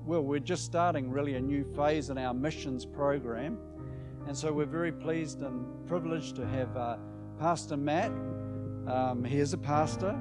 we're just starting really a new phase in our missions program. And so we're very pleased and privileged to have Pastor Matt. He is a pastor.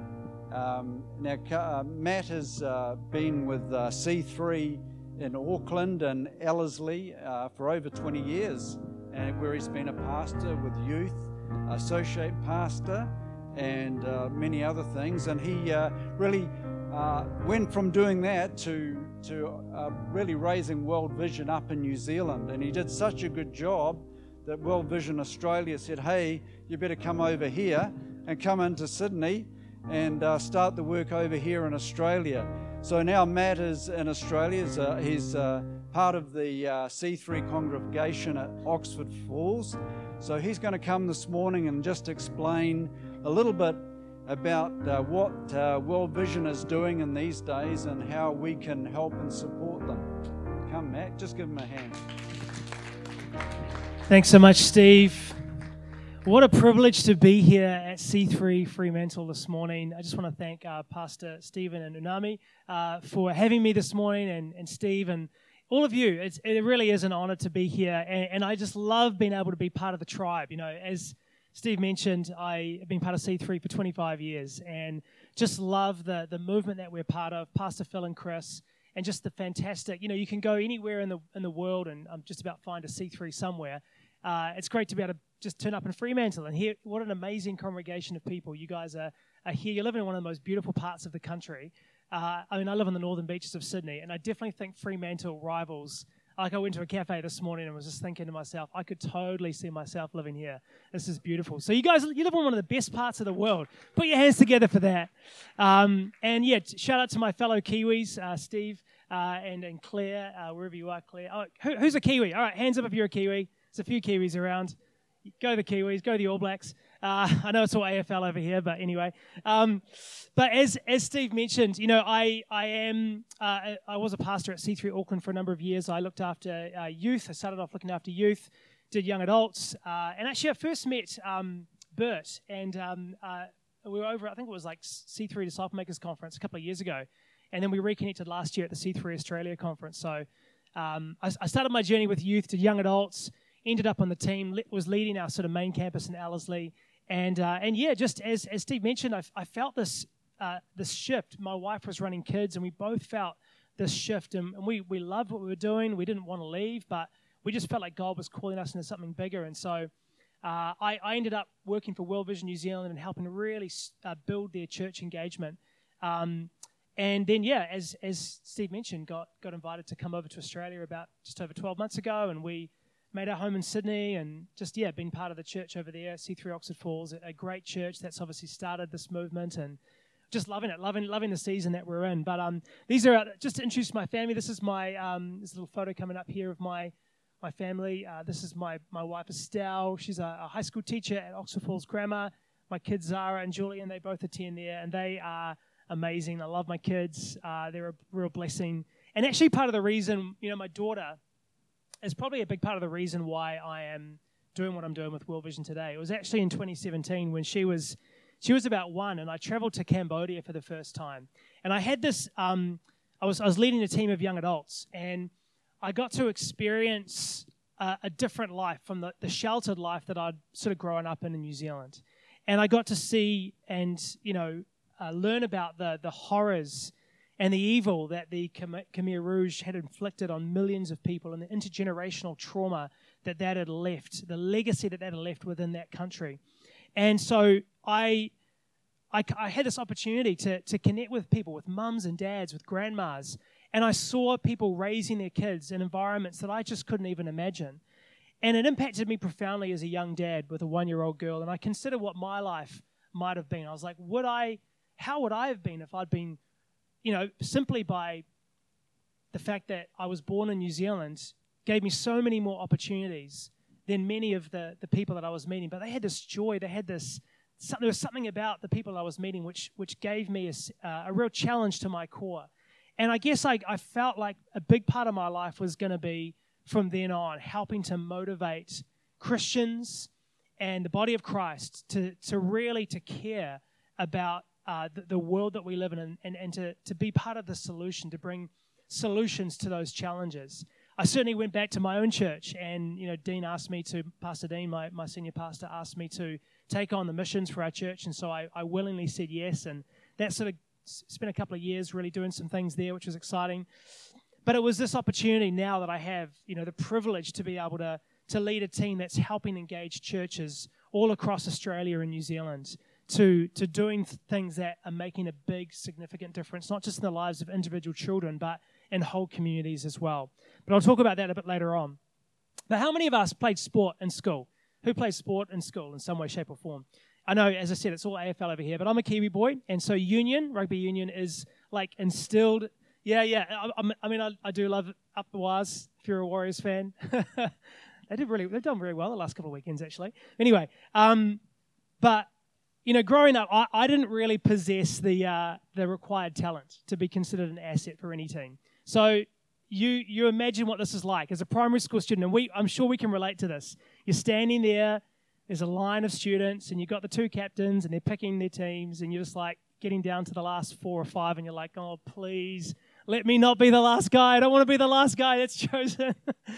Matt has been with C3 in Auckland and Ellerslie for over 20 years, and where he's been a pastor with youth, associate pastor, and many other things. And he really went from doing that to really raising World Vision up in New Zealand. And he did such a good job that World Vision Australia said, hey, you better come over here and come into Sydney and start the work over here in Australia. So now Matt is in Australia. He's part of the C3 congregation at Oxford Falls. So he's going to come this morning and just explain a little bit about what World Vision is doing in these days and how we can help and support them. Come, Matt, just give him a hand. Thanks so much, Steve. What a privilege to be here at C3 Fremantle this morning. I just want to thank Pastor Stephen and Unami for having me this morning, and Steve and all of you. It really is an honor to be here, and I just love being able to be part of the tribe. You know, as Steve mentioned, I have been part of C3 for 25 years, and just love the movement that we're part of, Pastor Phil and Chris, and just the fantastic, you know, you can go anywhere in the world and just about find a C3 somewhere. It's great to be able to just turn up in Fremantle and hear what an amazing congregation of people. You guys are here. You're living in one of the most beautiful parts of the country. I live on the northern beaches of Sydney, and I definitely think Fremantle rivals. Like, I went to a cafe this morning and was just thinking to myself, I could totally see myself living here. This is beautiful. So you guys, you live in one of the best parts of the world. Put your hands together for that. And yeah, shout out to my fellow Kiwis, Steve and Claire, wherever you are, Claire. Oh, who's a Kiwi? All right, hands up if you're a Kiwi. There's a few Kiwis around. Go the Kiwis, go the All Blacks. I know it's all AFL over here, but anyway. But as Steve mentioned, you know, I was a pastor at C3 Auckland for a number of years. I looked after youth. I started off looking after youth, did young adults, and actually I first met Bert, and we were over, I think it was like C3 Disciple Makers Conference a couple of years ago, and then we reconnected last year at the C3 Australia Conference. So I started my journey with youth, did young adults, ended up on the team, was leading our sort of main campus in Ellerslie, and yeah, just as Steve mentioned, I felt this shift. My wife was running kids, and we both felt this shift, and we loved what we were doing. We didn't want to leave, but we just felt like God was calling us into something bigger, and so I ended up working for World Vision New Zealand and helping to really build their church engagement. And then, yeah, as Steve mentioned, got invited to come over to Australia about just over 12 months ago, and we made our home in Sydney and just, yeah, been part of the church over there, C3 Oxford Falls, a great church that's obviously started this movement, and just loving it, loving the season that we're in. But these are, just to introduce my family, this is my, this little photo coming up here of my family. This is my wife, Estelle. She's a high school teacher at Oxford Falls Grammar. My kids, Zara and Julian, they both attend there, and they are amazing. I love my kids. They're a real blessing. And actually part of the reason, you know, my daughter is probably a big part of the reason why I am doing what I'm doing with World Vision today. It was actually in 2017 when she was about 1, and I traveled to Cambodia for the first time. And I had this, I was leading a team of young adults, and I got to experience a different life from the sheltered life that I'd sort of grown up in New Zealand. And I got to see and, you know, learn about the horrors and the evil that the Khmer Rouge had inflicted on millions of people, and the intergenerational trauma that had left, the legacy that had left within that country. And so I had this opportunity to connect with people, with mums and dads, with grandmas, and I saw people raising their kids in environments that I just couldn't even imagine. And it impacted me profoundly as a young dad with a 1-year-old girl, and I considered what my life might have been. I was like, how would I have been if I'd been, you know, simply by the fact that I was born in New Zealand gave me so many more opportunities than many of the people that I was meeting. But they had this joy, there was something about the people I was meeting which gave me a real challenge to my core. And I guess I felt like a big part of my life was going to be, from then on, helping to motivate Christians and the body of Christ to really care about the world that we live in, and to be part of the solution, to bring solutions to those challenges. I certainly went back to my own church, and Pastor Dean, my senior pastor, asked me to take on the missions for our church, and so I willingly said yes, and that sort of spent a couple of years really doing some things there, which was exciting. But it was this opportunity now that I have, the privilege to be able to lead a team that's helping engage churches all across Australia and New Zealand to doing things that are making a big, significant difference, not just in the lives of individual children, but in whole communities as well. But I'll talk about that a bit later on. But how many of us played sport in school? Who plays sport in school in some way, shape, or form? I know, as I said, it's all AFL over here, but I'm a Kiwi boy, and so rugby union is like instilled. Yeah. I do love Up the Wires, if you're a Warriors fan. They've done very well the last couple of weekends, actually. Anyway, but growing up, I didn't really possess the required talent to be considered an asset for any team. So you imagine what this is like as a primary school student, and I'm sure we can relate to this. You're standing there, there's a line of students, and you've got the two captains, and they're picking their teams, and you're just like getting down to the last 4 or 5, and you're like, oh, please, let me not be the last guy. I don't want to be the last guy that's chosen.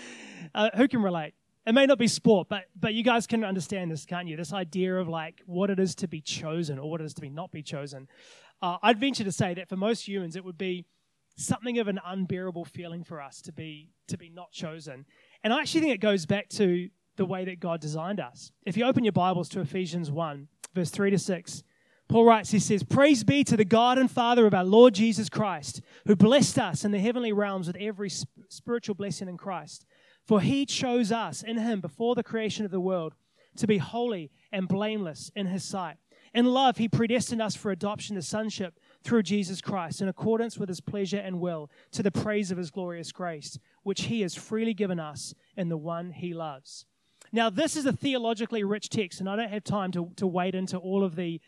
Who can relate? It may not be sport, but you guys can understand this, can't you? This idea of like what it is to be chosen or what it is to be not be chosen. I'd venture to say that for most humans, it would be something of an unbearable feeling for us to be not chosen. And I actually think it goes back to the way that God designed us. If you open your Bibles to Ephesians 1, verse 3-6, Paul writes, he says, "Praise be to the God and Father of our Lord Jesus Christ, who blessed us in the heavenly realms with every spiritual blessing in Christ. For he chose us in him before the creation of the world to be holy and blameless in his sight. In love, he predestined us for adoption to sonship through Jesus Christ, in accordance with his pleasure and will, to the praise of his glorious grace, which he has freely given us in the one he loves." Now, this is a theologically rich text, and I don't have time to wade into all of the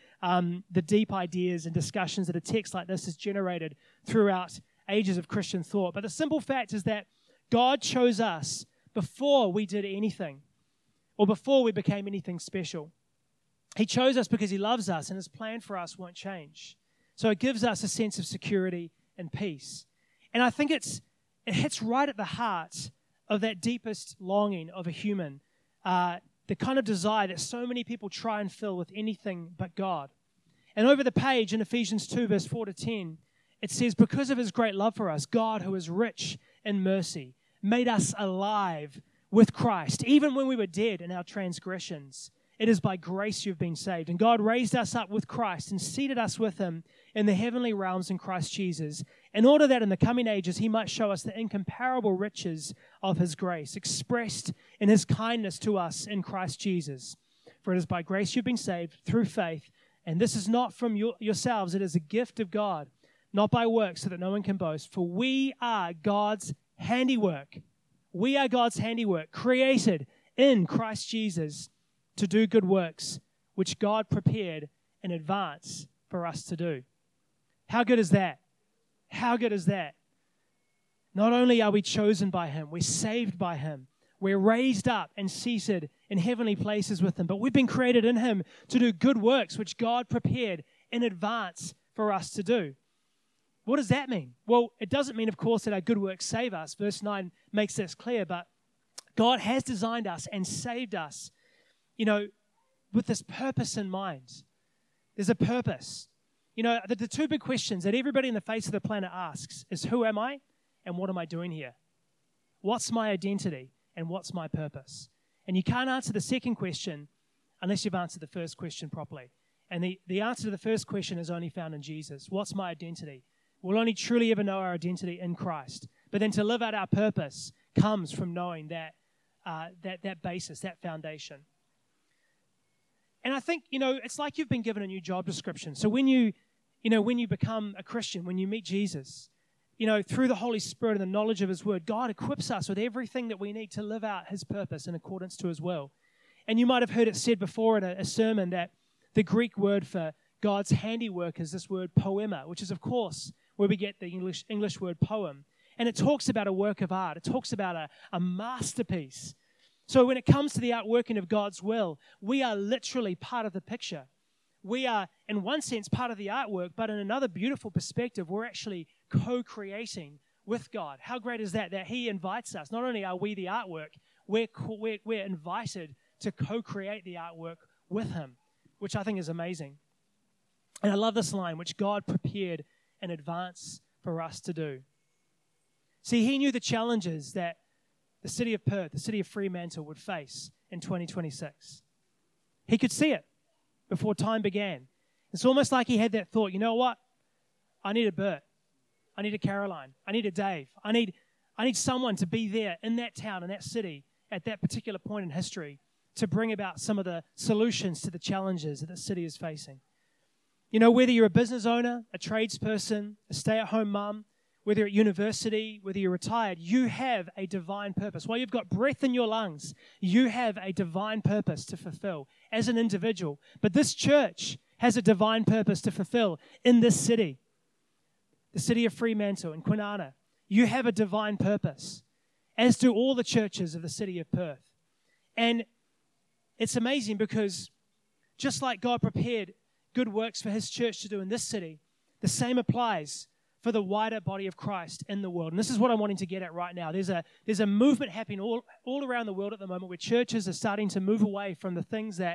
deep ideas and discussions that a text like this has generated throughout ages of Christian thought. But the simple fact is that God chose us before we did anything or before we became anything special. He chose us because he loves us, and his plan for us won't change. So it gives us a sense of security and peace. And I think it hits right at the heart of that deepest longing of a human, the kind of desire that so many people try and fill with anything but God. And over the page in Ephesians 2, verse 4-10, it says, "Because of his great love for us, God, who is rich in mercy, made us alive with Christ, even when we were dead in our transgressions. It is by grace you've been saved. And God raised us up with Christ and seated us with him in the heavenly realms in Christ Jesus, in order that in the coming ages he might show us the incomparable riches of his grace, expressed in his kindness to us in Christ Jesus. For it is by grace you've been saved through faith, and this is not from yourselves, it is a gift of God, not by works, so that no one can boast. For we are God's handiwork. We are God's handiwork, created in Christ Jesus to do good works, which God prepared in advance for us to do." How good is that? How good is that? Not only are we chosen by him, we're saved by him, we're raised up and seated in heavenly places with him, but we've been created in him to do good works, which God prepared in advance for us to do. What does that mean? Well, it doesn't mean, of course, that our good works save us. Verse 9 makes this clear, but God has designed us and saved us, with this purpose in mind. There's a purpose. The two big questions that everybody in the face of the planet asks is, who am I and what am I doing here? What's my identity and what's my purpose? And you can't answer the second question unless you've answered the first question properly. And the answer to the first question is only found in Jesus. What's my identity? We'll only truly ever know our identity in Christ. But then to live out our purpose comes from knowing that basis, that foundation. And I think, it's like you've been given a new job description. So when you become a Christian, when you meet Jesus, through the Holy Spirit and the knowledge of his word, God equips us with everything that we need to live out his purpose in accordance to his will. And you might have heard it said before in a sermon that the Greek word for God's handiwork is this word poema, which is, of course, where we get the English word poem. And it talks about a work of art. It talks about a masterpiece. So when it comes to the outworking of God's will, we are literally part of the picture. We are, in one sense, part of the artwork, but in another beautiful perspective, we're actually co-creating with God. How great is that He invites us? Not only are we the artwork, we're invited to co-create the artwork with Him, which I think is amazing. And I love this line, which God prepared in advance for us to do. See, He knew the challenges that the city of Perth, the city of Fremantle would face in 2026. He could see it before time began. It's almost like He had that thought, you know what? I need a Bert. I need a Caroline. I need a Dave. I need someone to be there in that town, in that city, at that particular point in history to bring about some of the solutions to the challenges that the city is facing. You know, whether you're a business owner, a tradesperson, a stay-at-home mum, whether you're at university, whether you're retired, you have a divine purpose. While you've got breath in your lungs, you have a divine purpose to fulfill as an individual. But this church has a divine purpose to fulfill in this city, the city of Fremantle and Kwinana. You have a divine purpose, as do all the churches of the city of Perth. And it's amazing because just like God prepared good works for His church to do in this city, the same applies for the wider body of Christ in the world. And this is what I'm wanting to get at right now. There's a movement happening all around the world at the moment where churches are starting to move away from the things that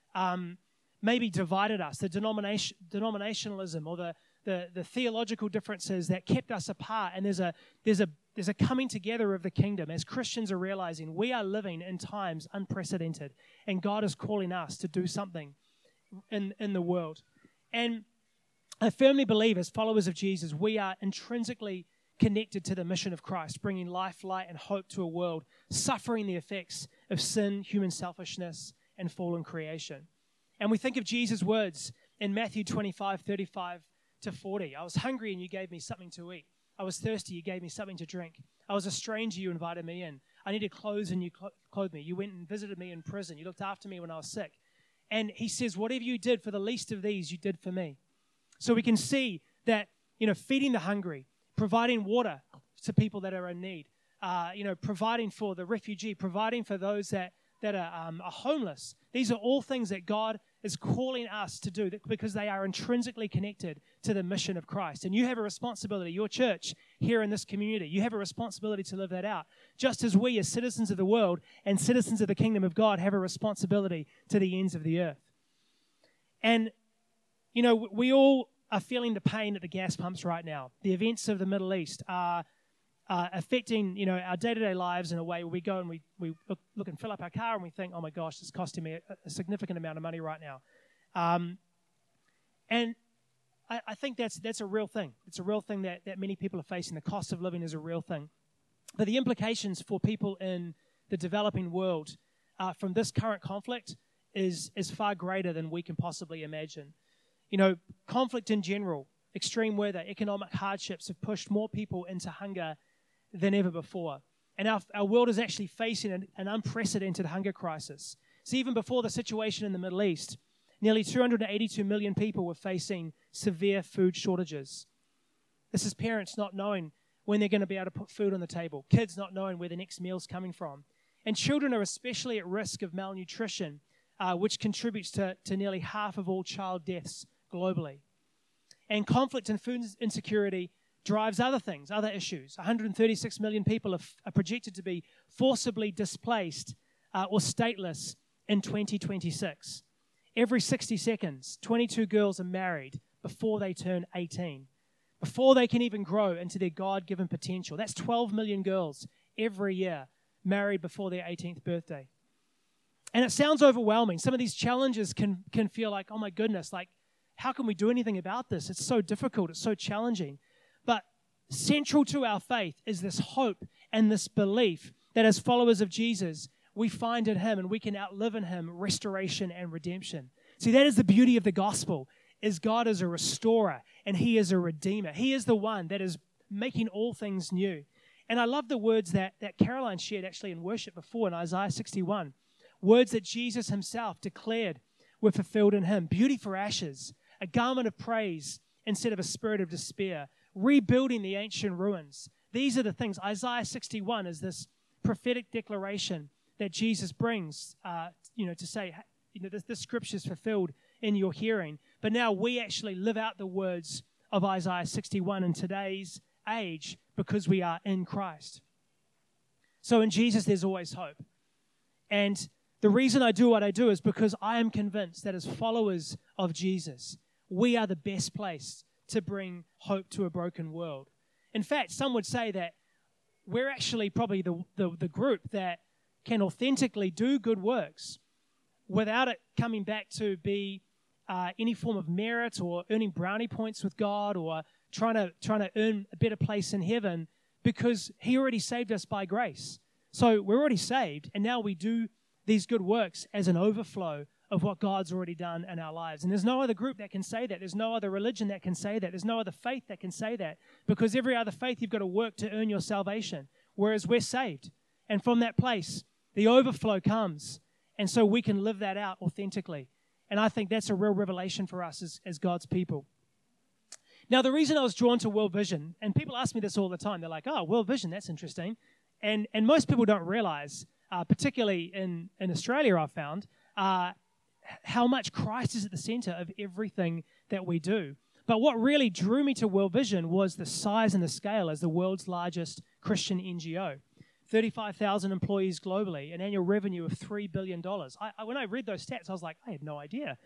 maybe divided us, the denominationalism or the theological differences that kept us apart. And there's a coming together of the kingdom as Christians are realizing we are living in times unprecedented, and God is calling us to do something in the world. And I firmly believe as followers of Jesus, we are intrinsically connected to the mission of Christ, bringing life, light, and hope to a world suffering the effects of sin, human selfishness, and fallen creation. And we think of Jesus' words in Matthew 25:35 to 40. I was hungry and you gave me something to eat. I was thirsty, you gave me something to drink. I was a stranger, you invited me in. I needed clothes and you clothed me. You went and visited me in prison. You looked after me when I was sick. And He says, whatever you did for the least of these, you did for me. So we can see that, feeding the hungry, providing water to people that are in need, providing for the refugee, providing for those that are homeless. These are all things that God is calling us to do because they are intrinsically connected to the mission of Christ. And you have a responsibility, your church here in this community, you have a responsibility to live that out. Just as we as citizens of the world and citizens of the kingdom of God have a responsibility to the ends of the earth. And we all are feeling the pain at the gas pumps right now. The events of the Middle East are affecting, our day-to-day lives in a way where we go and we look and fill up our car and we think, oh my gosh, this is costing me a significant amount of money right now. And I think that's a real thing. It's a real thing that many people are facing. The cost of living is a real thing. But the implications for people in the developing world from this current conflict is far greater than we can possibly imagine. Conflict in general, extreme weather, economic hardships have pushed more people into hunger than ever before. And our world is actually facing an unprecedented hunger crisis. So even before the situation in the Middle East, nearly 282 million people were facing severe food shortages. This is parents not knowing when they're going to be able to put food on the table, kids not knowing where the next meal's coming from. And children are especially at risk of malnutrition, which contributes to nearly half of all child deaths globally. And conflict and food insecurity drives other things, other issues. 136 million people are projected to be forcibly displaced or stateless in 2026. Every 60 seconds, 22 girls are married before they turn 18, before they can even grow into their God-given potential. That's 12 million girls every year married before their 18th birthday. And it sounds overwhelming. Some of these challenges can feel like, oh my goodness, like, how can we do anything about this? It's so difficult. It's so challenging. But central to our faith is this hope and this belief that as followers of Jesus, we find in Him and we can outlive in Him restoration and redemption. See, that is the beauty of the gospel, is God is a restorer and He is a redeemer. He is the one that is making all things new. And I love the words that Caroline shared actually in worship before in Isaiah 61. Words that Jesus Himself declared were fulfilled in Him. Beauty for ashes, a garment of praise instead of a spirit of despair, rebuilding the ancient ruins. These are the things. Isaiah 61 is this prophetic declaration that Jesus brings, to say, this scripture is fulfilled in your hearing. But now we actually live out the words of Isaiah 61 in today's age because we are in Christ. So in Jesus, there's always hope. And the reason I do what I do is because I am convinced that as followers of Jesus, we are the best place to bring hope to a broken world. In fact, some would say that we're actually probably the group that can authentically do good works without it coming back to be any form of merit or earning brownie points with God or trying to earn a better place in heaven, because He already saved us by grace. So we're already saved, and now we do these good works as an overflow of what God's already done in our lives. And there's no other group that can say that. There's no other religion that can say that. There's no other faith that can say that, because every other faith you've got to work to earn your salvation, whereas we're saved. And from that place, the overflow comes, and so we can live that out authentically. And I think that's a real revelation for us as God's people. Now, the reason I was drawn to World Vision, and people ask me this all the time, they're like, oh, World Vision, that's interesting. And most people don't realize, particularly in Australia, I've found, how much Christ is at the center of everything that we do. But what really drew me to World Vision was the size and the scale as the world's largest Christian NGO. 35,000 employees globally, an annual revenue of $3 billion. When I read those stats, I was like, I had no idea.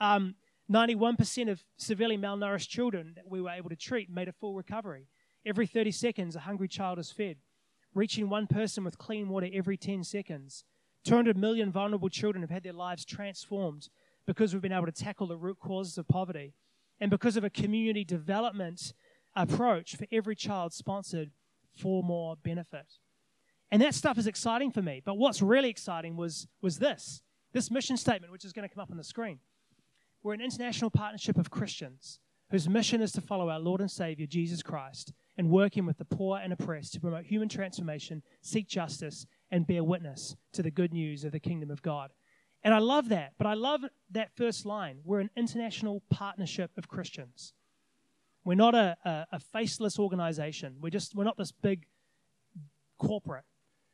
91% of severely malnourished children that we were able to treat made a full recovery. Every 30 seconds, a hungry child is fed. Reaching one person with clean water every 10 seconds. 200 million vulnerable children have had their lives transformed because we've been able to tackle the root causes of poverty, and because of a community development approach for every child sponsored for more benefit. And that stuff is exciting for me. But what's really exciting was this mission statement, which is going to come up on the screen. We're an international partnership of Christians whose mission is to follow our Lord and Savior, Jesus Christ, and working with the poor and oppressed to promote human transformation, seek justice, and bear witness to the good news of the kingdom of God. And I love that, but I love that first line. We're an international partnership of Christians. We're not a faceless organization. We're not this big corporate.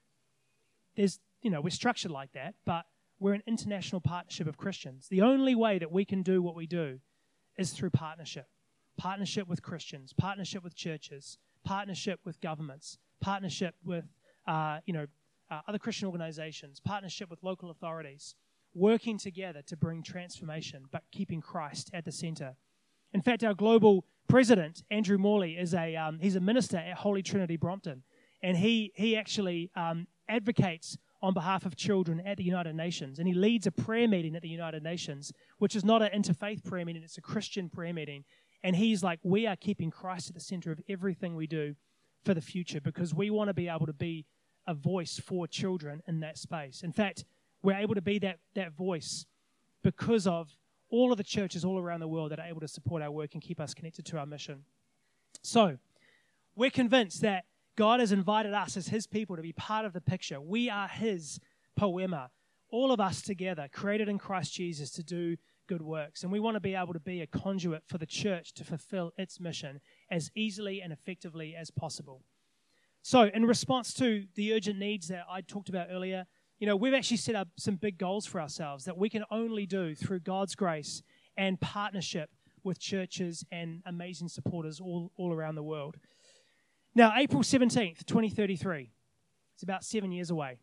We're structured like that, but we're an international partnership of Christians. The only way that we can do what we do is through partnership. Partnership with Christians, partnership with churches, partnership with governments, partnership with other Christian organizations, partnership with local authorities, working together to bring transformation, but keeping Christ at the center. In fact, our global president, Andrew Morley, he's a minister at Holy Trinity Brompton, and he actually advocates on behalf of children at the United Nations, and he leads a prayer meeting at the United Nations, which is not an interfaith prayer meeting, it's a Christian prayer meeting. And he's like, we are keeping Christ at the center of everything we do for the future, because we want to be able to be a voice for children in that space. In fact, we're able to be that voice because of all of the churches all around the world that are able to support our work and keep us connected to our mission. So, we're convinced that God has invited us as His people to be part of the picture. We are His poema, all of us together, created in Christ Jesus to do good works. And we want to be able to be a conduit for the church to fulfill its mission as easily and effectively as possible. So, in response to the urgent needs that I talked about earlier, we've actually set up some big goals for ourselves that we can only do through God's grace and partnership with churches and amazing supporters all around the world. Now, April 17th, 2033, it's about 7 years away.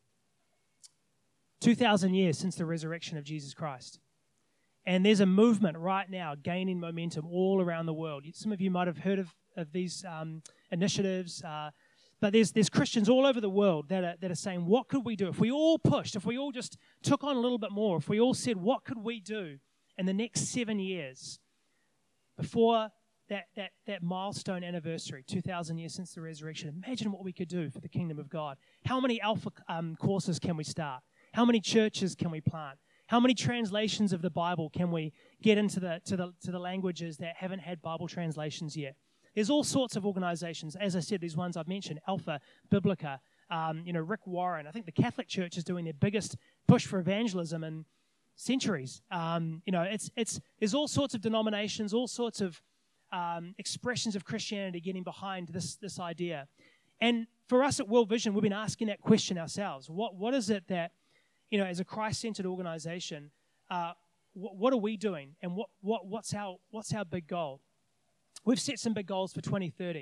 2,000 years since the resurrection of Jesus Christ. And there's a movement right now gaining momentum all around the world. Some of you might have heard of these initiatives, but there's Christians all over the world that are saying, what could we do? If we all pushed, if we all just took on a little bit more, if we all said, what could we do in the next 7 years before that milestone anniversary, 2,000 years since the resurrection? Imagine what we could do for the kingdom of God. How many Alpha courses can we start? How many churches can we plant? How many translations of the Bible can we get into the languages that haven't had Bible translations yet? There's all sorts of organizations. As I said, these ones I've mentioned, Alpha, Biblica, Rick Warren. I think the Catholic Church is doing their biggest push for evangelism in centuries. There's all sorts of denominations, all sorts of expressions of Christianity getting behind this idea. And for us at World Vision, we've been asking that question ourselves. What is it that, as a Christ-centered organization, what are we doing, and what's our big goal? We've set some big goals for 2030,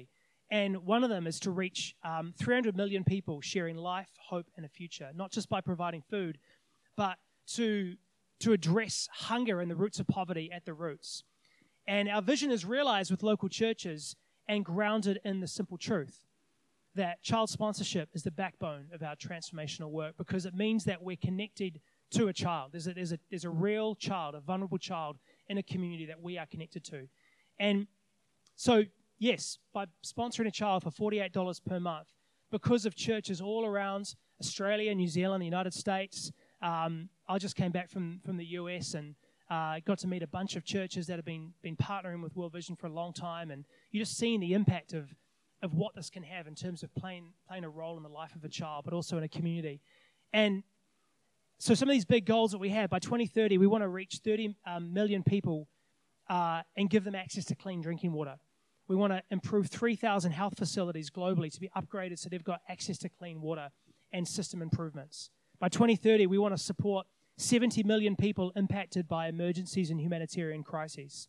And one of them is to reach 300 million people sharing life, hope, and a future, not just by providing food, but to address hunger and the roots of poverty at the roots. And our vision is realized with local churches and grounded in the simple truth that child sponsorship is the backbone of our transformational work, because it means that we're connected to a child. There's a real child, a vulnerable child in a community that we are connected to. And so, yes, by sponsoring a child for $48 per month, because of churches all around Australia, New Zealand, the United States, I just came back from the US and got to meet a bunch of churches that have been partnering with World Vision for a long time, and you're just seeing the impact of what this can have in terms of playing a role in the life of a child, but also in a community. And so some of these big goals that we have, by 2030, we want to reach 30 million people and give them access to clean drinking water. We want to improve 3,000 health facilities globally to be upgraded so they've got access to clean water and system improvements. By 2030, we want to support 70 million people impacted by emergencies and humanitarian crises.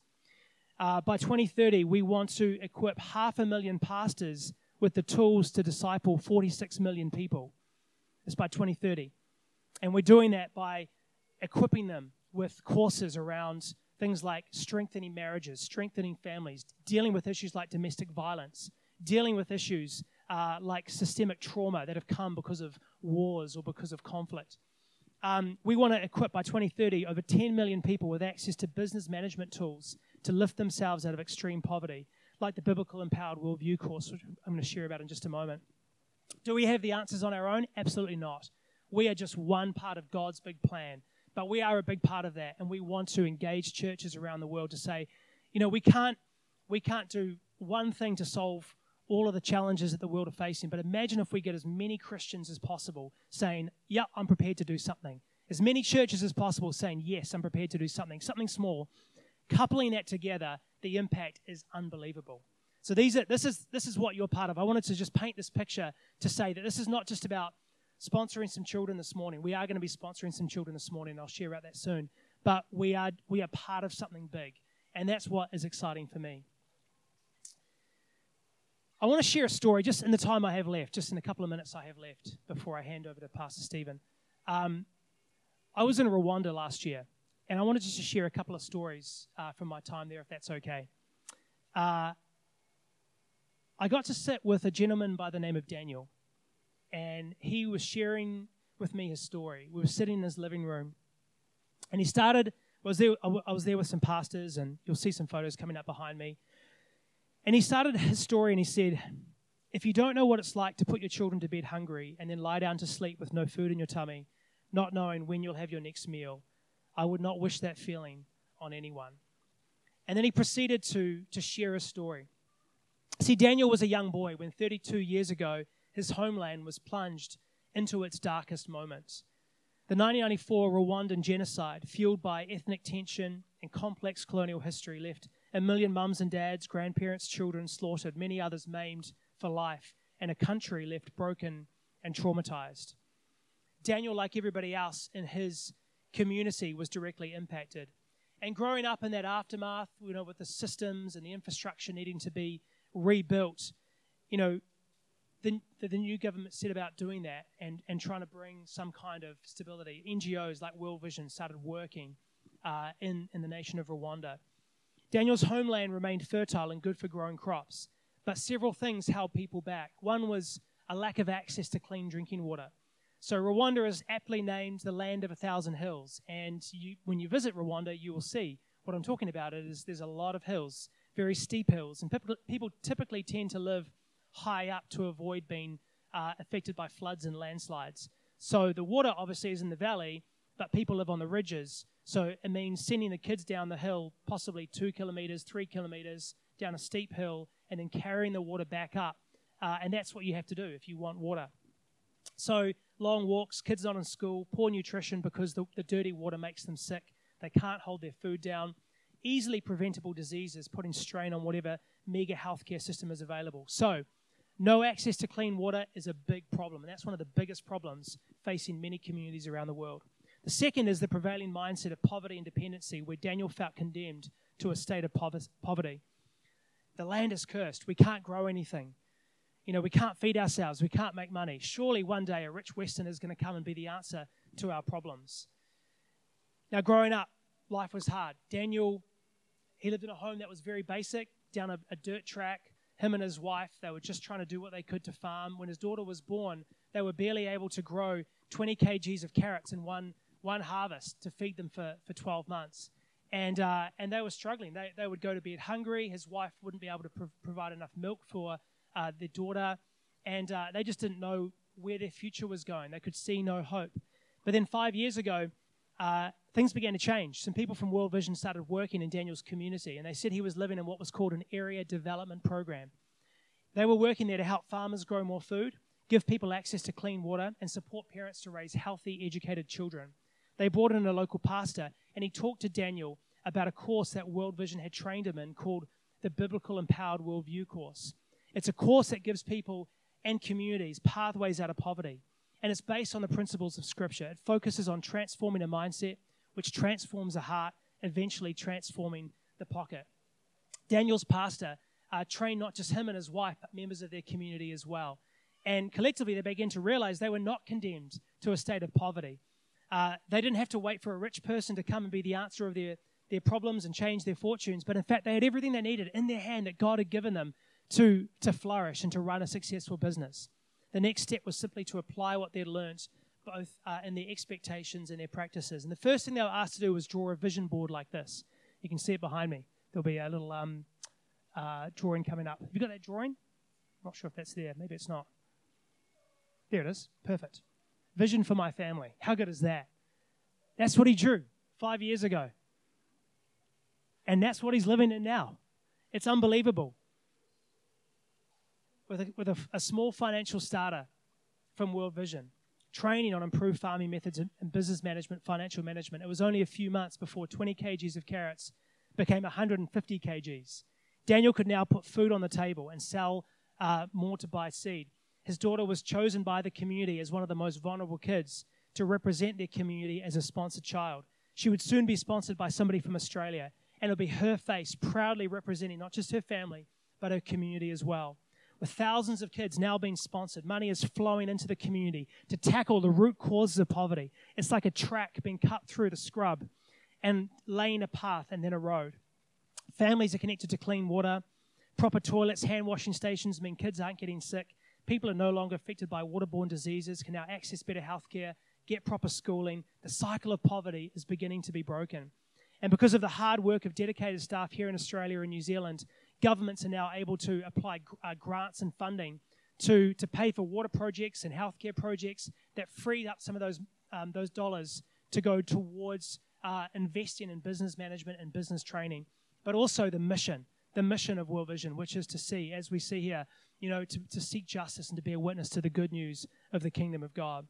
By 2030, we want to equip 500,000 pastors with the tools to disciple 46 million people. It's by 2030. And we're doing that by equipping them with courses around things like strengthening marriages, strengthening families, dealing with issues like domestic violence, dealing with issues like systemic trauma that have come because of wars or because of conflict. We want to equip by 2030 over 10 million people with access to business management tools to lift themselves out of extreme poverty, like the Biblical Empowered Worldview course, which I'm going to share about in just a moment. Do we have the answers on our own? Absolutely not. We are just one part of God's big plan, but we are a big part of that, and we want to engage churches around the world to say, we can't do one thing to solve all of the challenges that the world are facing, but imagine if we get as many Christians as possible saying, yeah, I'm prepared to do something. As many churches as possible saying, yes, I'm prepared to do something small. Coupling that together, the impact is unbelievable. So this is what you're part of. I wanted to just paint this picture to say that this is not just about sponsoring some children this morning. We are going to be sponsoring some children this morning, and I'll share about that soon. But we are part of something big, and that's what is exciting for me. I want to share a story just in the time I have left, just in a couple of minutes I have left before I hand over to Pastor Stephen. I was in Rwanda last year, and I wanted just to share a couple of stories from my time there, if that's okay. I got to sit with a gentleman by the name of Daniel, and he was sharing with me his story. We were sitting in his living room, and I was there with some pastors, and you'll see some photos coming up behind me. And he started his story, and he said, if you don't know what it's like to put your children to bed hungry and then lie down to sleep with no food in your tummy, not knowing when you'll have your next meal, I would not wish that feeling on anyone. And then he proceeded to share his story. See, Daniel was a young boy when 32 years ago, his homeland was plunged into its darkest moments. The 1994 Rwandan genocide, fueled by ethnic tension and complex colonial history, left 1 million mums and dads, grandparents, children slaughtered, many others maimed for life, and a country left broken and traumatized. Daniel, like everybody else in his community, was directly impacted. And growing up in that aftermath, with the systems and the infrastructure needing to be rebuilt, the new government set about doing that and trying to bring some kind of stability. NGOs like World Vision started working in the nation of Rwanda. Daniel's homeland remained fertile and good for growing crops, but several things held people back. One was a lack of access to clean drinking water. So Rwanda is aptly named the land of 1,000 hills, and when you visit Rwanda, you will see what I'm talking about. There's a lot of hills, very steep hills, and people typically tend to live high up to avoid being affected by floods and landslides. So the water obviously is in the valley, but people live on the ridges. So it means sending the kids down the hill, possibly 2 kilometers, 3 kilometers, down a steep hill, and then carrying the water back up. And that's what you have to do if you want water. So long walks, kids not in school, poor nutrition because the dirty water makes them sick. They can't hold their food down. Easily preventable diseases, putting strain on whatever mega healthcare system is available. So no access to clean water is a big problem, and that's one of the biggest problems facing many communities around the world. The second is the prevailing mindset of poverty and dependency, where Daniel felt condemned to a state of poverty. The land is cursed. We can't grow anything. we can't feed ourselves. We can't make money. Surely one day a rich Western is going to come and be the answer to our problems. Now, growing up, life was hard. Daniel, he lived in a home that was very basic, down a dirt track. Him and his wife, they were just trying to do what they could to farm. When his daughter was born, they were barely able to grow 20 kgs of carrots in one harvest to feed them for 12 months. And they were struggling. They would go to bed hungry. His wife wouldn't be able to provide enough milk for their daughter. And they just didn't know where their future was going. They could see no hope. But then 5 years ago, things began to change. Some people from World Vision started working in Daniel's community, and they said he was living in what was called an area development program. They were working there to help farmers grow more food, give people access to clean water, and support parents to raise healthy, educated children. They brought in a local pastor, and he talked to Daniel about a course that World Vision had trained him in called the Biblical Empowered Worldview course. It's a course that gives people and communities pathways out of poverty. And it's based on the principles of Scripture. It focuses on transforming a mindset, which transforms a heart, eventually transforming the pocket. Daniel's pastor trained not just him and his wife, but members of their community as well. And collectively, they began to realize they were not condemned to a state of poverty. They didn't have to wait for a rich person to come and be the answer of their problems and change their fortunes. But in fact, they had everything they needed in their hand that God had given them to flourish and to run a successful business. The next step was simply to apply what they'd learned, both in their expectations and their practices. And the first thing they were asked to do was draw a vision board like this. You can see it behind me. There'll be a little drawing coming up. Have you got that drawing? I'm not sure if that's there. Maybe it's not. There it is. Perfect. Vision for my family. How good is that? That's what he drew 5 years ago. And that's what he's living in now. It's unbelievable. With a small financial starter from World Vision, training on improved farming methods and business management, financial management, it was only a few months before 20 kgs of carrots became 150 kgs. Daniel could now put food on the table and sell more to buy seed. His daughter was chosen by the community as one of the most vulnerable kids to represent their community as a sponsored child. She would soon be sponsored by somebody from Australia, and it'll be her face proudly representing not just her family, but her community as well. With thousands of kids now being sponsored, money is flowing into the community to tackle the root causes of poverty. It's like a track being cut through the scrub and laying a path and then a road. Families are connected to clean water. Proper toilets, hand washing stations mean kids aren't getting sick. People are no longer affected by waterborne diseases, can now access better healthcare, get proper schooling. The cycle of poverty is beginning to be broken. And because of the hard work of dedicated staff here in Australia and New Zealand, governments are now able to apply grants and funding to pay for water projects and healthcare projects that freed up some of those dollars to go towards investing in business management and business training. But also the mission of World Vision, which is to see, as we see here, to seek justice and to be a witness to the good news of the kingdom of God.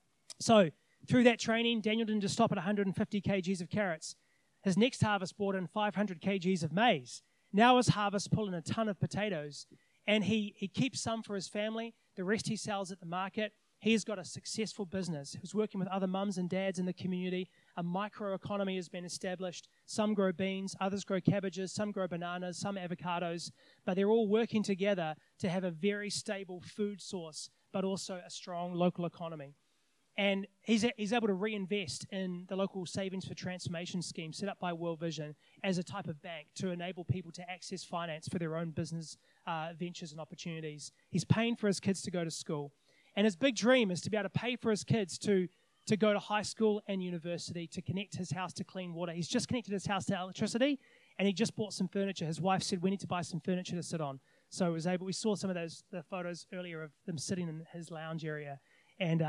So through that training, Daniel didn't just stop at 150 kgs of carrots. His next harvest brought in 500 kgs of maize. Now his harvest pulled in a ton of potatoes, and he keeps some for his family. The rest he sells at the market. He's got a successful business. He's working with other mums and dads in the community. A microeconomy has been established. Some grow beans, others grow cabbages, some grow bananas, some avocados, but they're all working together to have a very stable food source, but also a strong local economy. And he's able to reinvest in the local Savings for Transformation scheme set up by World Vision as a type of bank to enable people to access finance for their own business ventures and opportunities. He's paying for his kids to go to school. And his big dream is to be able to pay for his kids to go to high school and university, to connect his house to clean water. He's just connected his house to electricity, and he just bought some furniture. His wife said, we need to buy some furniture to sit on. So we saw some of the photos earlier of them sitting in his lounge area. And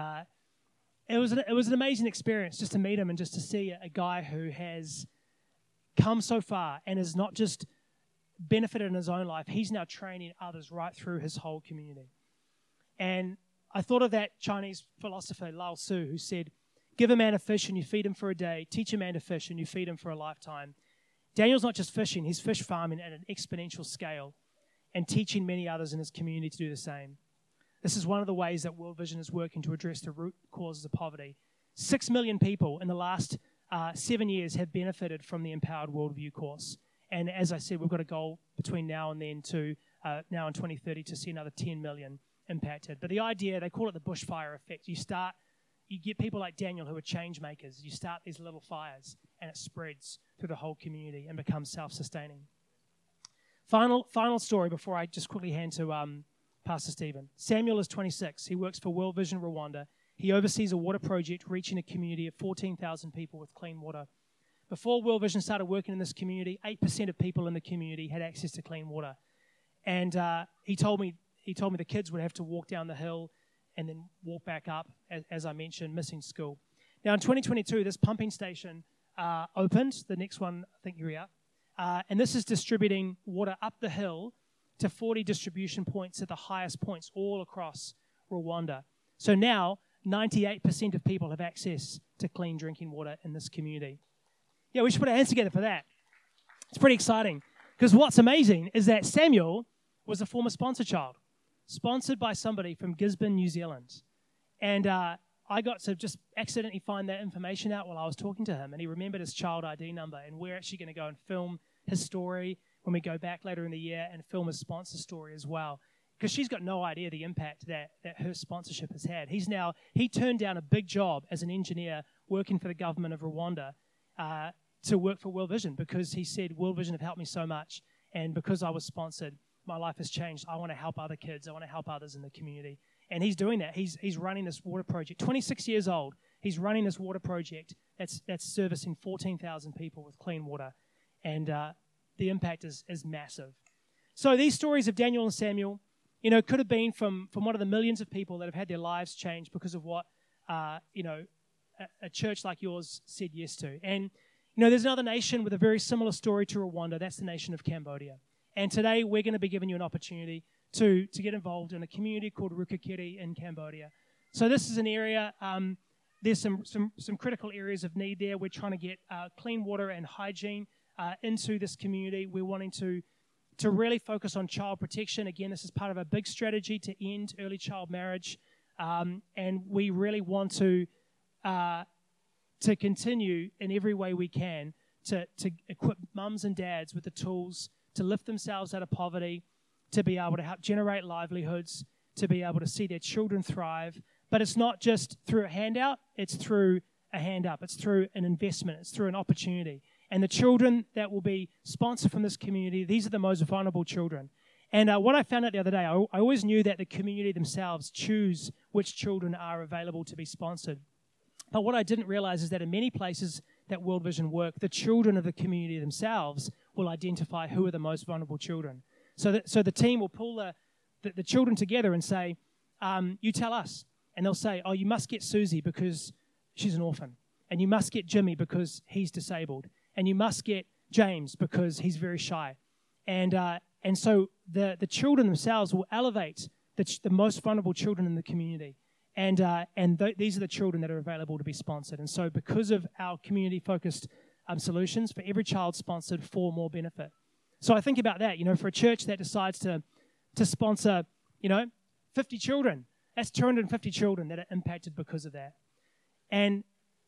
it was an amazing experience just to meet him and just to see a guy who has come so far and has not just benefited in his own life, he's now training others right through his whole community. And I thought of that Chinese philosopher Lao Tzu, who said, give a man a fish and you feed him for a day, teach a man to fish and you feed him for a lifetime. Daniel's not just fishing, he's fish farming at an exponential scale and teaching many others in his community to do the same. This is one of the ways that World Vision is working to address the root causes of poverty. 6 million people in the last 7 years have benefited from the Empowered Worldview course. And as I said, we've got a goal between now and then to now in 2030 to see another 10 million impacted. But the idea, they call it the bushfire effect. You get people like Daniel who are change makers. You start these little fires and it spreads through the whole community and becomes self-sustaining. Final story before I just quickly hand to Pastor Stephen. Samuel is 26. He works for World Vision Rwanda. He oversees a water project reaching a community of 14,000 people with clean water. Before World Vision started working in this community, 8% of people in the community had access to clean water. And he told me the kids would have to walk down the hill and then walk back up, as I mentioned, missing school. Now, in 2022, this pumping station opened. The next one, I think you're here. And this is distributing water up the hill to 40 distribution points at the highest points all across Rwanda. So now, 98% of people have access to clean drinking water in this community. Yeah, we should put our hands together for that. It's pretty exciting. Because what's amazing is that Samuel was a former sponsor child, sponsored by somebody from Gisborne, New Zealand. And I got to just accidentally find that information out while I was talking to him, and he remembered his child ID number, and we're actually going to go and film his story when we go back later in the year and film his sponsor story as well, because she's got no idea the impact that her sponsorship has had. He turned down a big job as an engineer working for the government of Rwanda to work for World Vision, because he said, World Vision have helped me so much, and because I was sponsored, my life has changed. I want to help other kids. I want to help others in the community. And he's doing that. He's running this water project. 26 years old, he's running this water project that's servicing 14,000 people with clean water. And the impact is massive. So these stories of Daniel and Samuel, could have been from one of the millions of people that have had their lives changed because of what, a church like yours said yes to. And, there's another nation with a very similar story to Rwanda. That's the nation of Cambodia. And today we're going to be giving you an opportunity to get involved in a community called Rukakiri in Cambodia. So this is an area, there's some critical areas of need there. We're trying to get clean water and hygiene into this community. We're wanting to really focus on child protection. Again, this is part of a big strategy to end early child marriage. And we really want to continue in every way we can to equip mums and dads with the tools to lift themselves out of poverty, to be able to help generate livelihoods, to be able to see their children thrive. But it's not just through a handout, it's through a hand up. It's through an investment. It's through an opportunity. And the children that will be sponsored from this community, these are the most vulnerable children. And what I found out the other day, I always knew that the community themselves choose which children are available to be sponsored. But what I didn't realize is that in many places that World Vision work, the children of the community themselves will identify who are the most vulnerable children. So the team will pull the children together and say, you tell us. And they'll say, you must get Susie because she's an orphan. And you must get Jimmy because he's disabled. And you must get James because he's very shy. And so the children themselves will elevate the most vulnerable children in the community. These are the children that are available to be sponsored. And so because of our community-focused solutions, for every child sponsored, 4 more benefit. So I think about that, for a church that decides to sponsor, 50 children, that's 250 children that are impacted because of that. And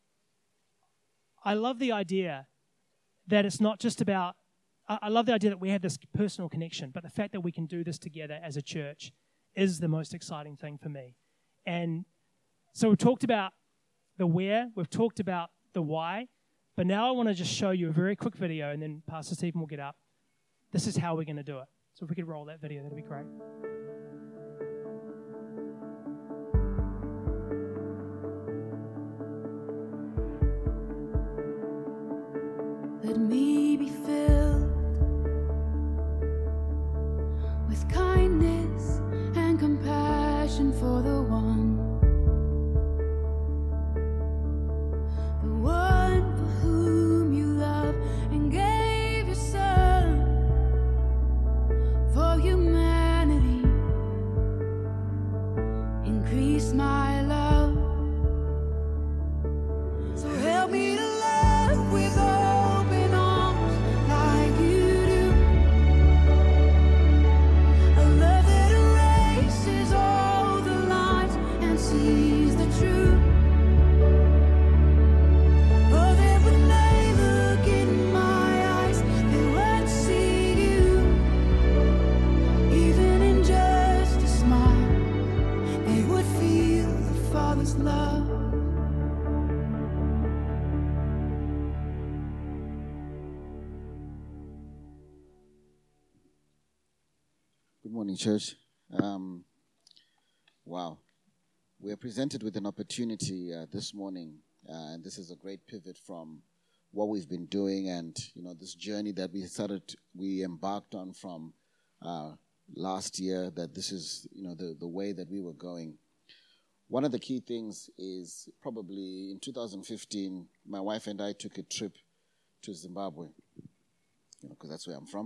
I love the idea that it's not just about, I love the idea that we have this personal connection, but the fact that we can do this together as a church is the most exciting thing for me. And so we've talked about the where, we've talked about the why, but now I want to just show you a very quick video, and then Pastor Stephen will get up. This is how we're going to do it. So if we could roll that video, that'd be great. Let me be filled with kindness and compassion for the one for whom you love and gave your son for humanity. Increase my love, so help me to love with open arms like you do. A love that erases all the lines and sees the truth. Oh, that when they look in my eyes, they won't see you. was love. Good morning, church. Wow. We are presented with an opportunity this morning, and this is a great pivot from what we've been doing and, this journey that we embarked on from last year, that this is, the way that we were going. One of the key things is probably in 2015, my wife and I took a trip to Zimbabwe, because that's where I'm from,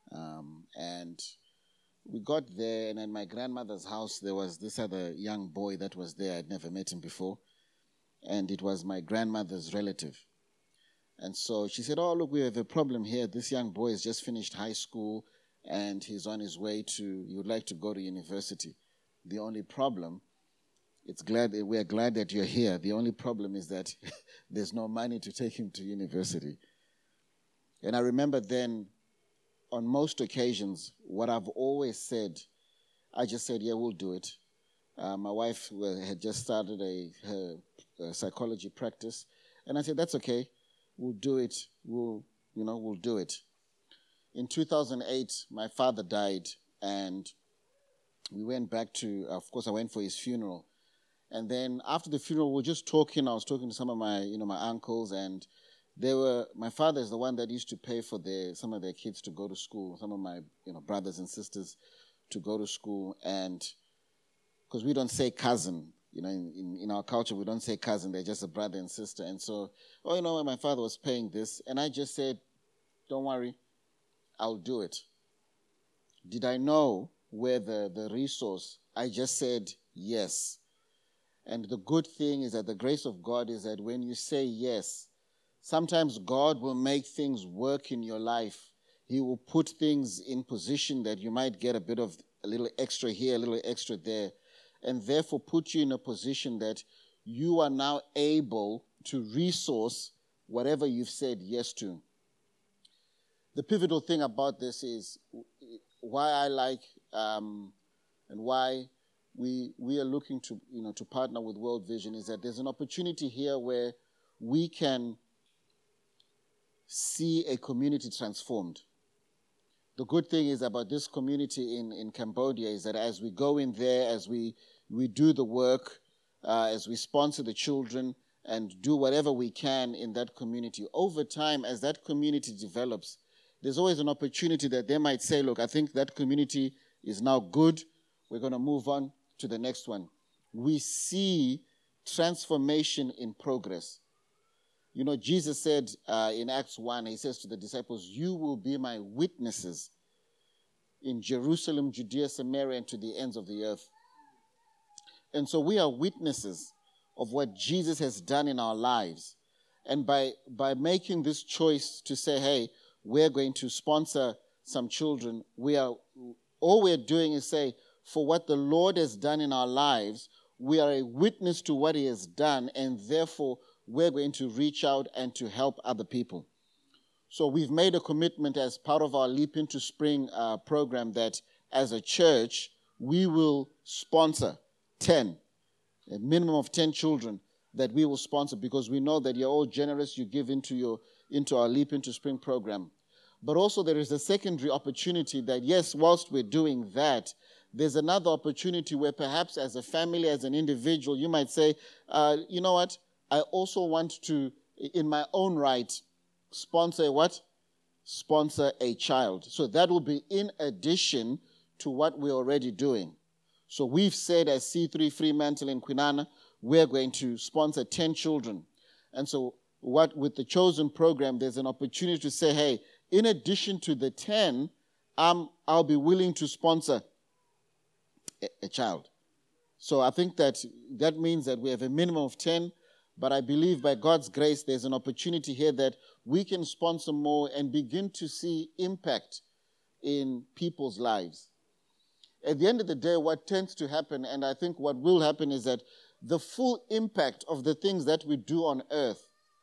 and we got there, and at my grandmother's house, there was this other young boy that was there. I'd never met him before. And it was my grandmother's relative. And so she said, oh, look, we have a problem here. This young boy has just finished high school, and he's on his way he would like to go to university. The only problem, we're glad that you're here. The only problem is that there's no money to take him to university. And I remember then, on most occasions, what I've always said, I just said, yeah, we'll do it. My wife had just started her psychology practice, and I said, that's okay. We'll do it. We'll do it. In 2008, my father died, and we went back of course, I went for his funeral. And then after the funeral, we were just talking. I was talking to some of my, my uncles, and my father is the one that used to pay for some of their kids to go to school, some of my, brothers and sisters to go to school. And because we don't say cousin, in our culture, we don't say cousin, they're just a brother and sister. And so, my father was paying this. And I just said, don't worry, I'll do it. Did I know where the resource? I just said yes. And the good thing is that the grace of God is that when you say yes, sometimes God will make things work in your life. He will put things in position that you might get a little extra here, a little extra there, and therefore put you in a position that you are now able to resource whatever you've said yes to. The pivotal thing about this is why I like and why we are looking to to partner with World Vision is that there's an opportunity here where we can see a community transformed. The good thing is about this community in Cambodia is that as we go in there, as we do the work, as we sponsor the children and do whatever we can in that community, over time, as that community develops, there's always an opportunity that they might say, look, I think that community is now good. We're going to move on to the next one. We see transformation in progress. Jesus said in Acts 1, he says to the disciples, you will be my witnesses in Jerusalem, Judea, Samaria, and to the ends of the earth. And so we are witnesses of what Jesus has done in our lives. And by making this choice to say, hey, we're going to sponsor some children, all we're doing is say, for what the Lord has done in our lives, we are a witness to what he has done, and therefore we're going to reach out and to help other people. So we've made a commitment as part of our Leap Into Spring program that as a church, we will sponsor a minimum of 10 children that we will sponsor, because we know that you're all generous, you give into our Leap Into Spring program. But also there is a secondary opportunity that, yes, whilst we're doing that, there's another opportunity where perhaps as a family, as an individual, you might say, you know what? I also want to, in my own right, sponsor what? Sponsor a child. So that will be in addition to what we're already doing. So we've said as C3 Fremantle in Kwinana, we're going to sponsor 10 children. And so with the Chosen program, there's an opportunity to say, hey, in addition to the 10, I'll be willing to sponsor a child. So I think that means that we have a minimum of 10, but I believe by God's grace there's an opportunity here that we can sponsor more and begin to see impact in people's lives. At the end of the day, what tends to happen, and I think what will happen, is that the full impact of the things that we do on earth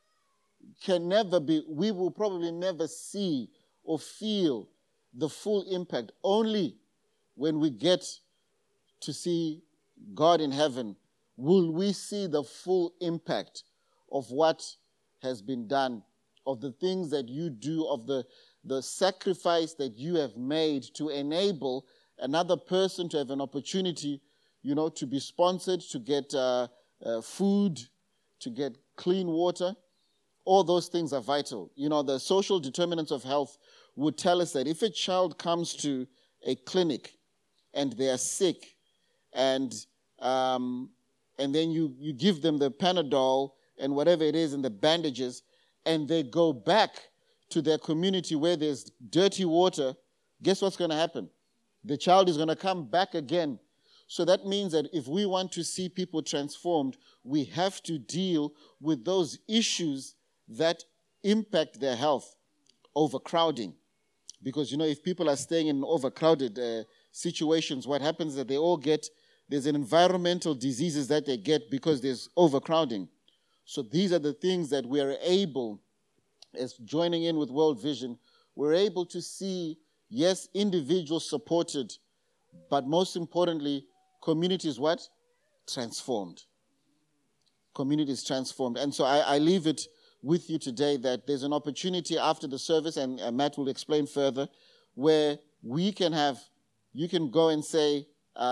we will probably never see or feel the full impact only when we get to see God in heaven, will we see the full impact of what has been done, of the things that you do, of the sacrifice that you have made to enable another person to have an opportunity, to be sponsored, to get food, to get clean water. All those things are vital. The social determinants of health would tell us that if a child comes to a clinic and they are sick, and then you give them the Panadol and whatever it is and the bandages, and they go back to their community where there's dirty water, guess what's going to happen? The child is going to come back again. So that means that if we want to see people transformed, we have to deal with those issues that impact their health. Overcrowding. Because, if people are staying in overcrowded situations, what happens is that there's an environmental diseases that they get because there's overcrowding. So these are the things that we are able, as joining in with World Vision, we're able to see, yes, individuals supported, but most importantly, communities what? Transformed. Communities transformed. And so I leave it with you today that there's an opportunity after the service, and Matt will explain further, where you can go and say,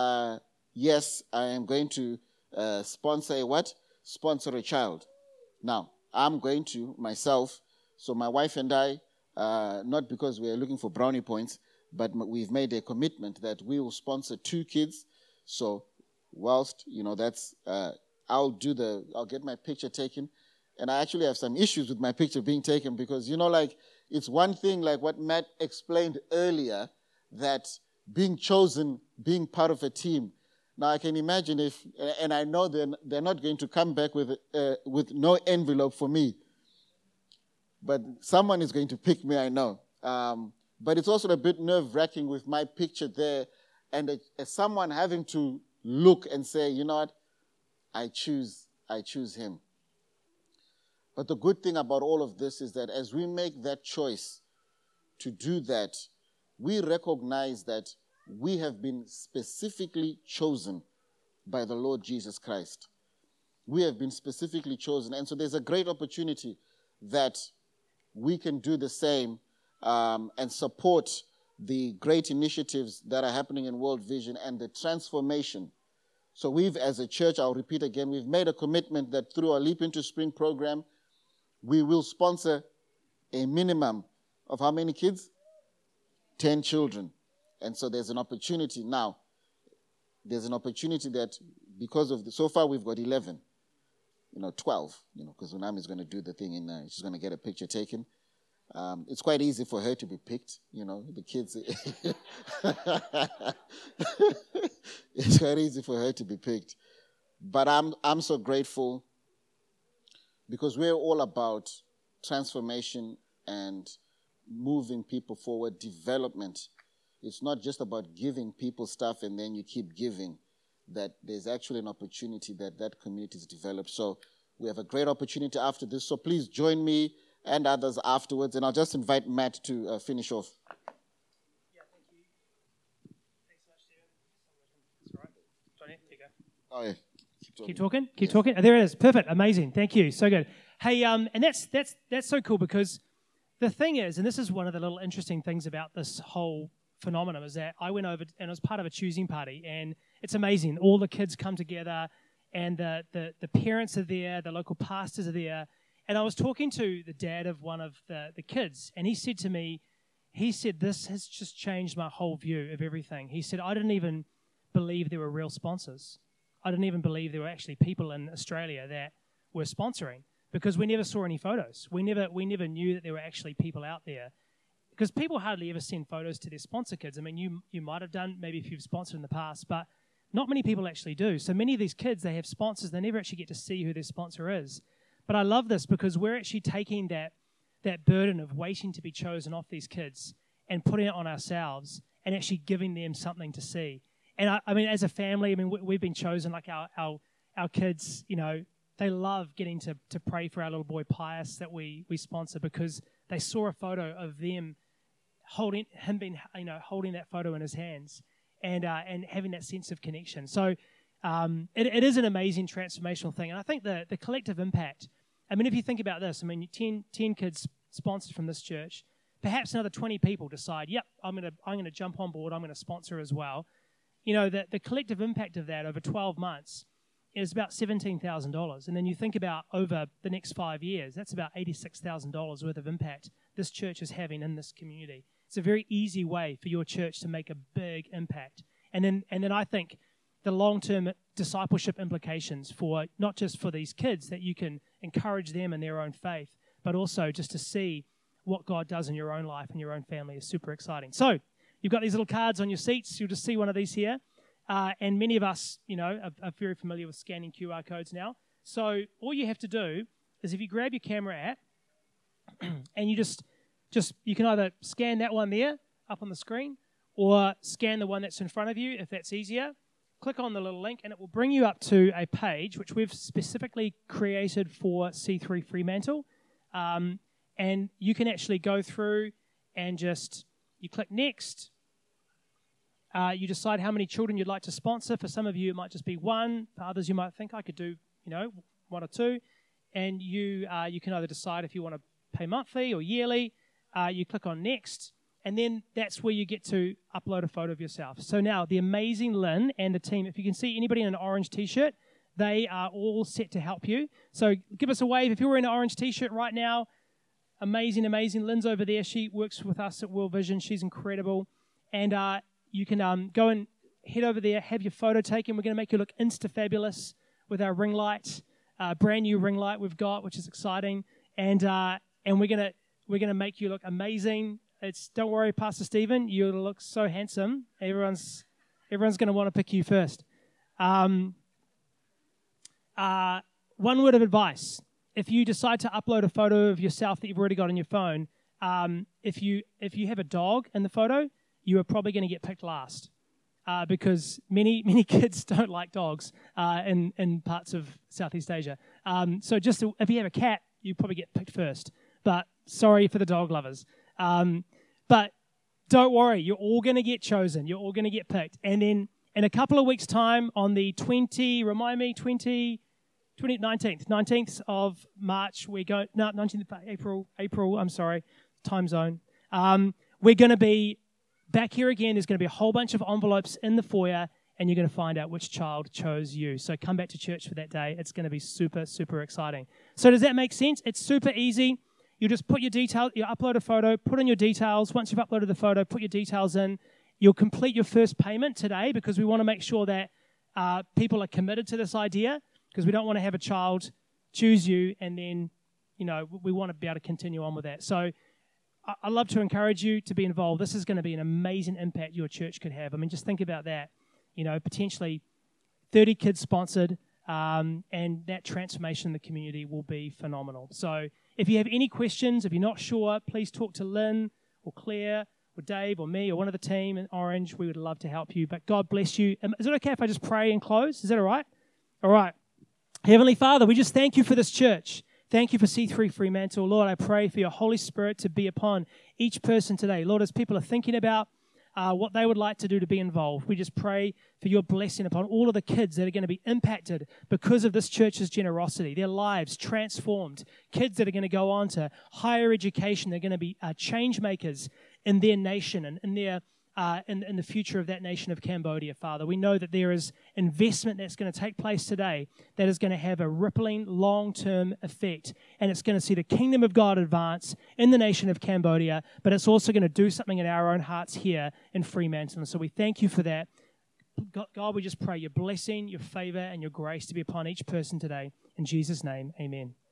yes, I am going to sponsor a what? Sponsor a child. Now, I'm going to myself, so my wife and I, not because we're looking for brownie points, but we've made a commitment that we will sponsor 2 kids. So whilst, I'll get my picture taken. And I actually have some issues with my picture being taken because, it's one thing like what Matt explained earlier, that being chosen, being part of a team. Now, I can imagine and I know they're not going to come back with no envelope for me. But someone is going to pick me, I know. But it's also a bit nerve-wracking with my picture there, and someone having to look and say, you know what, I choose him. But the good thing about all of this is that as we make that choice to do that, we recognize that we have been specifically chosen by the Lord Jesus Christ. We have been specifically chosen. And so there's a great opportunity that we can do the same and support the great initiatives that are happening in World Vision and the transformation. So we've, as a church, I'll repeat again, we've made a commitment that through our Leap Into Spring program, we will sponsor a minimum of how many kids? 10 children. And so there's an opportunity now. There's an opportunity that because of so far we've got 11, 12, because Unami is going to do the thing she's going to get a picture taken. It's quite easy for her to be picked, the kids. It's quite easy for her to be picked. But I'm so grateful because we're all about transformation and moving people forward, development. It's not just about giving people stuff and then you keep giving, that there's actually an opportunity that community is developed. So we have a great opportunity after this. So please join me and others afterwards. And I'll just invite Matt to finish off. Yeah, thank you. Thanks so much, Stephen. That's all right. Johnny, here you go. Oh, yeah. Keep talking. Oh, there it is. Perfect. Amazing. Thank you. So good. Hey, and that's so cool because the thing is, and this is one of the little interesting things about this whole phenomenon, is that I went over and I was part of a choosing party, and it's amazing. All the kids come together, and the parents are there, the local pastors are there, and I was talking to the dad of one of the kids, and he said to me, this has just changed my whole view of everything. He said, I didn't even believe there were real sponsors. I didn't even believe there were actually people in Australia that were sponsoring, because we never saw any photos. We never knew that there were actually people out there, because people hardly ever send photos to their sponsor kids. I mean, you might have done maybe if you've sponsored in the past, but not many people actually do. So many of these kids, they have sponsors. They never actually get to see who their sponsor is. But I love this because we're actually taking that burden of waiting to be chosen off these kids and putting it on ourselves and actually giving them something to see. And I mean, as a family, I mean, we've been chosen, like our kids, they love getting to pray for our little boy Pius that we sponsor, because they saw a photo of them holding that photo in his hands and having that sense of connection. So it is an amazing transformational thing. And I think the collective impact, I mean, if you think about this, I mean, 10 kids sponsored from this church, perhaps another 20 people decide, yep, I'm gonna jump on board, I'm going to sponsor as well. You know, the collective impact of that over 12 months is about $17,000. And then you think about over the next 5 years, that's about $86,000 worth of impact this church is having in this community. It's a very easy way for your church to make a big impact. And then I think the long-term discipleship implications for not just for these kids, that you can encourage them in their own faith, but also just to see what God does in your own life and your own family is super exciting. So you've got these little cards on your seats. You'll just see one of these here. And many of us, you know, are very familiar with scanning QR codes now. So all you have to do is if you grab your camera app and you just you can either scan that one there up on the screen or scan the one that's in front of you if that's easier. Click on the little link and it will bring you up to a page which we've specifically created for C3 Fremantle. And you can actually go through and you click next. You decide how many children you'd like to sponsor. For some of you, it might just be one. For others, you might think I could do, you know, one or two. And you can either decide if you want to pay monthly or yearly. You click on next. And then that's where you get to upload a photo of yourself. So now the amazing Lynn and the team, if you can see anybody in an orange T-shirt, they are all set to help you. So give us a wave. If you're wearing an orange T-shirt right now, amazing. Lynn's over there. She works with us at World Vision. She's incredible. And you can go and head over there, have your photo taken. We're going to make you look insta-fabulous with our ring light, brand new ring light we've got, which is exciting. And we're gonna make you look amazing. Don't worry, Pastor Stephen, you'll look so handsome. Everyone's going to want to pick you first. One word of advice: if you decide to upload a photo of yourself that you've already got on your phone, if you have a dog in the photo, you are probably going to get picked last because many kids don't like dogs in parts of Southeast Asia. So if you have a cat, you probably get picked first. But sorry for the dog lovers. But don't worry, you're all going to get chosen. You're all going to get picked. And then in a couple of weeks' time, on the 19th of March, 19th of April, I'm sorry, time zone. We're going to be back here again. There's going to be a whole bunch of envelopes in the foyer, and you're going to find out which child chose you. So come back to church for that day. It's going to be super, super exciting. So does that make sense? It's super easy. You just put your details, you upload a photo, put in your details. Once you've uploaded the photo, put your details in. You'll complete your first payment today because we want to make sure that people are committed to this idea, because we don't want to have a child choose you and then, you know, we want to be able to continue on with that. So I'd love to encourage you to be involved. This is going to be an amazing impact your church could have. I mean, just think about that. You know, potentially 30 kids sponsored, and that transformation in the community will be phenomenal. So if you have any questions, if you're not sure, please talk to Lynn or Claire or Dave or me or one of the team in Orange. We would love to help you. But God bless you. Is it okay if I just pray and close? Is that all right? All right. Heavenly Father, we just thank you for this church. Thank you for C3 Fremantle. Lord, I pray for your Holy Spirit to be upon each person today. Lord, as people are thinking about what they would like to do to be involved, we just pray for your blessing upon all of the kids that are going to be impacted because of this church's generosity, their lives transformed, kids that are going to go on to higher education. They're going to be change makers in their nation and in their in the future of that nation of Cambodia, Father. We know that there is investment that's going to take place today that is going to have a rippling long-term effect, and it's going to see the kingdom of God advance in the nation of Cambodia, but it's also going to do something in our own hearts here in Fremantle. And so we thank you for that. God, we just pray your blessing, your favor, and your grace to be upon each person today. In Jesus' name, amen.